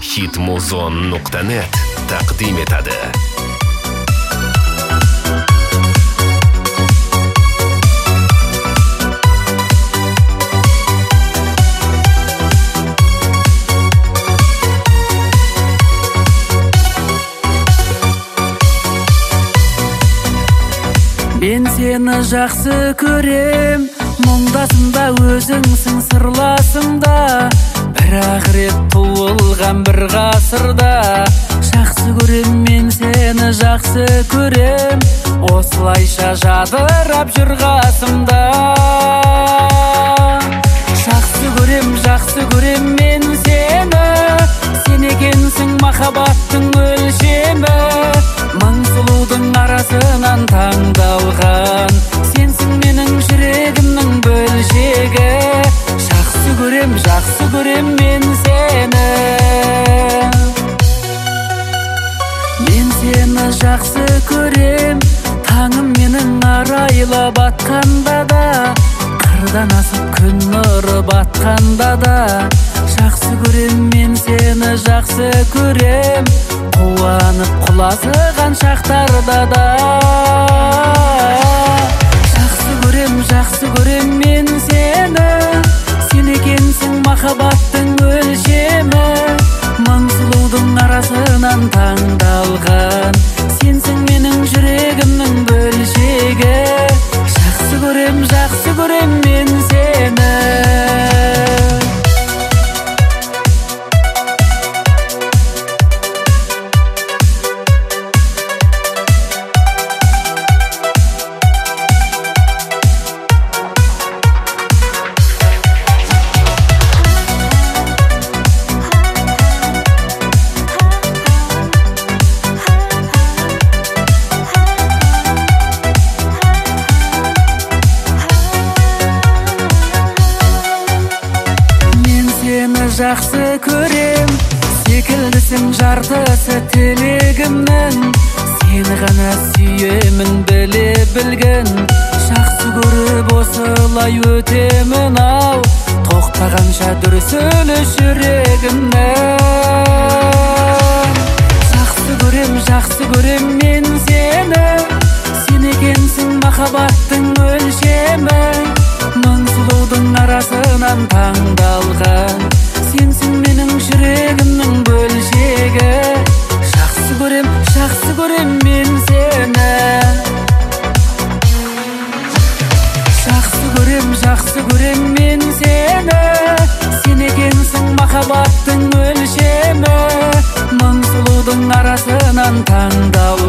Hitmuzon.net taqdim etadi. Ben seni жақсы көрем, мұңдасында өзіңсің сырласымда. Бір-ақ рет туылған бір ғасырда. Жақсы көрем, мен сені жақсы көрем, осылайша жадырап жүр қасымда. Жақсы көрем мен сені, сен екенсің махаббаттың өлшемі. Мың сұлудың арасынан таңдалған, сенсің менің жүрегімнің бөлшегі. Жақсы көрем мен сені. Мен сені жақсы көрем, таңым менің арайлы батқанда да, қырдан асып күн нұры батқанда да. Жақсы көрем мен сені жақсы көрем, қуанып құлазыған шақтарда да. Жақсы көрем мен сені, сен екенсің махаббаттың өлшемі. Мың сұлудың арасынан таңдалған, сенсің менің жүрегімнің бөлшегі. Жақсы көрем мен сені. Жақсы көрем, секілдісің жартысы тілегімнің, сені ғана сүйемін біле білген. Жақсы көріп осылай өтемін ау, тоқтағанша дүрсілі жүрегімнің. Жақсы көрем мен сені, сен екенсің махаббаттың өлшемі. Мың сұлудың арасынан таңдалған, сенсің менің жүрегімнің бөлшегі. Жақсы көрем мен сені. Жақсы көрем мен сені, сен екенсің махаббаттың өлшемі. Мың сұлудың арасынан таңдалған,